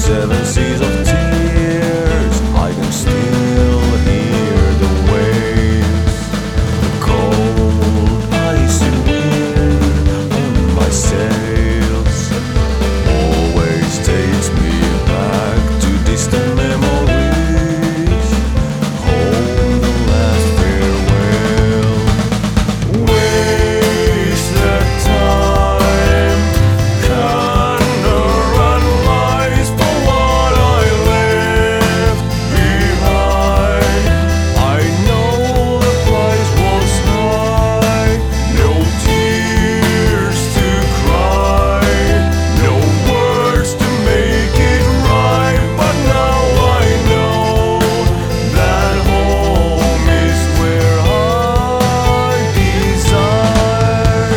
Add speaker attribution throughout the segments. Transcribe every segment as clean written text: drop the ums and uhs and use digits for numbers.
Speaker 1: seven seas of tears, I can still hear the waves. The cold icy wind on my sails always takes me back to distant memories. Home, the last farewell. Waste that time, can't analyze for what I left behind. I know the price was high, no tears to cry, no words to make it right. But now I know that home is where I desire.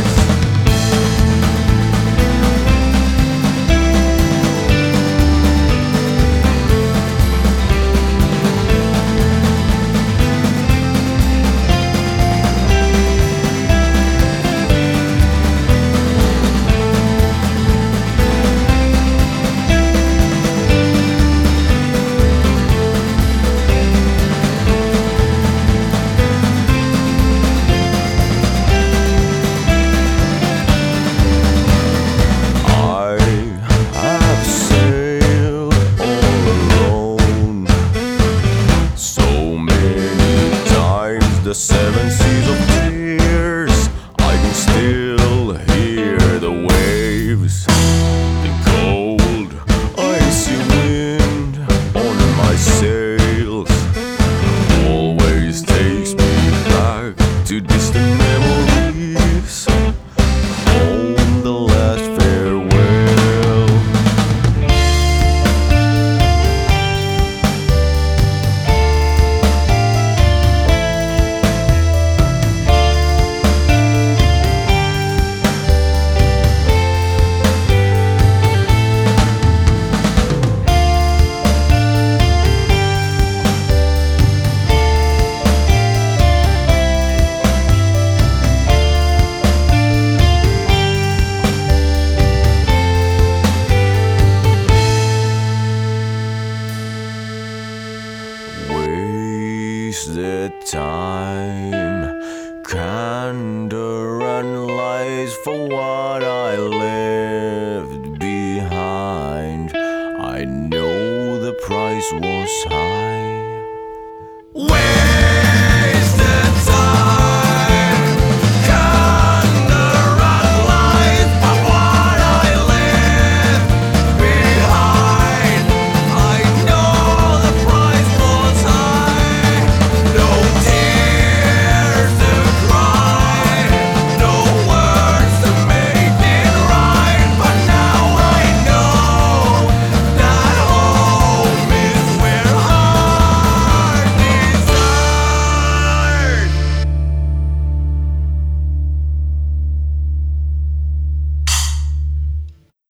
Speaker 1: I have sailed all alone so many times, the seven seas of tears. I can still hear the waves, the cold icy wind on my sails always takes me back to distant memories. Home, the last farewell. Wasted time, can't analyze for what I left behind. I know the price was high,